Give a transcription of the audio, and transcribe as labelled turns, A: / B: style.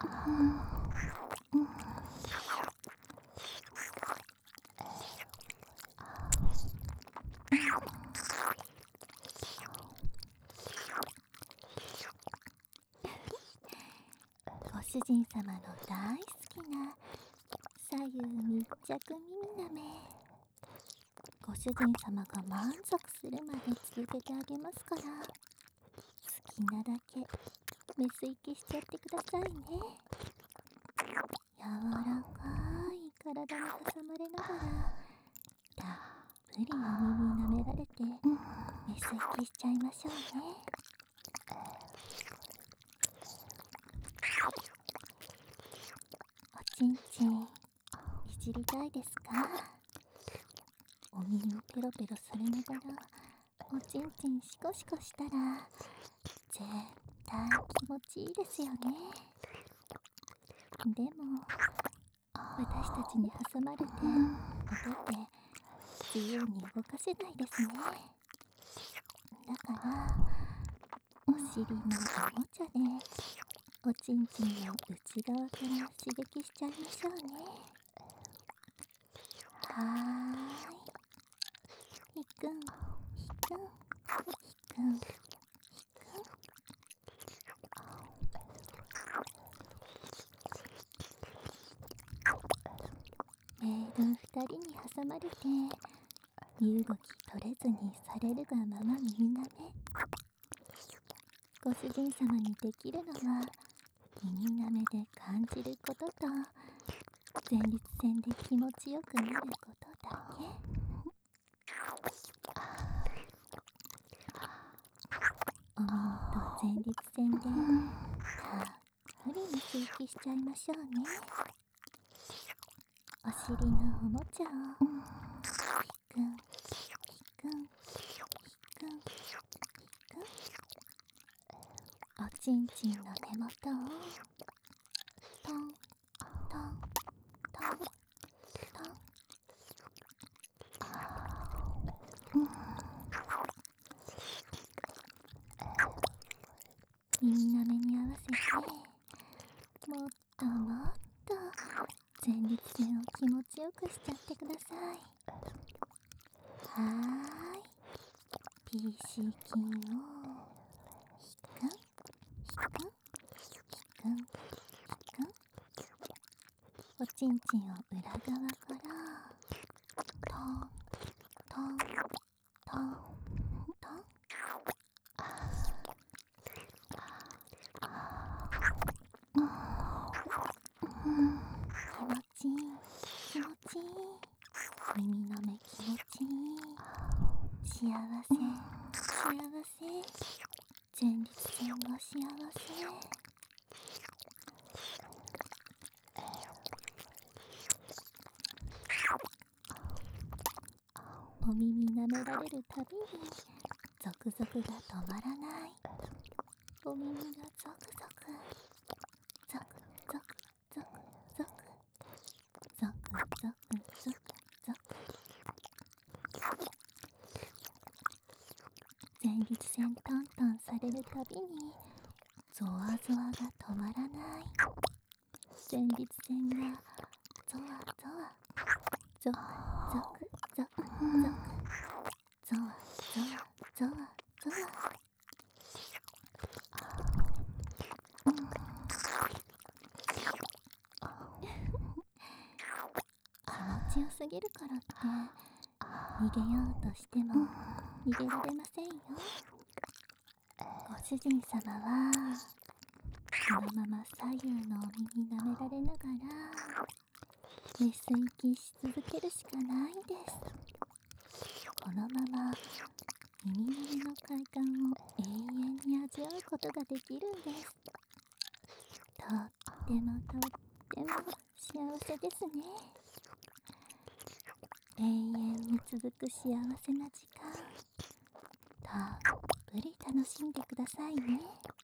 A: ご主人様の大好きな左右密着耳なめ。ご主人様が満足するまで続けてあげますから、好きなだけメス息しちゃってくださいね。柔らかい体に挟まれながら、たっぷりお耳舐められてメス息しちゃいましょうね。おちんちんいじりたいですか？お耳ペロペロされながらおちんちんシコシコしたら絶対気持ちいいですよね。でも私たちに挟まれてお手で自由に動かせないですね。だからお尻のおもちゃでおちんちんの内側から刺激しちゃいましょうね。はーい。ひくんひくんひくんひくん。メイド2人に挟まれて身動き取れずにされるがまま耳なめ。ご主人様にできるのは耳なめで感じることと前立腺で気持ちよくなることだけ。お耳と前立腺でたっぷりメス息しちゃいましょうね。お尻のおもちゃをひくんひくんひくんひくん。おちんちんの根元をトントントントン。耳なめに合わせてもっともっと前立腺を気持ちよくしちゃってください。はーい。ピーシー筋をひくんひくんひくんひくん。おちんちんを裏側からトントントントン。気持ちいい気持ちいい。耳の目気持ちいい。幸せ幸せ。前立腺が幸せ。お耳舐められるたびにゾクゾクが止まらない。お耳がゾクゾクゾクゾクゾクゾクゾクゾクゾクゾク。前立腺トントンされるたびにゾワゾワが止まらない。前立腺がゾワゾワゾクゾクゾクゾクゾワゾワゾワゾワ。気持ちよすぎるからって逃げようとしても逃げられませんよ。ご主人様はこのまま左右のお耳舐められながらメス息し続けるしかないんです。このまま耳鳴りの快感を永遠に味わうことができるんです。とってもとっても幸せですね。永遠に続く幸せな時間たっぷり楽しんでくださいね。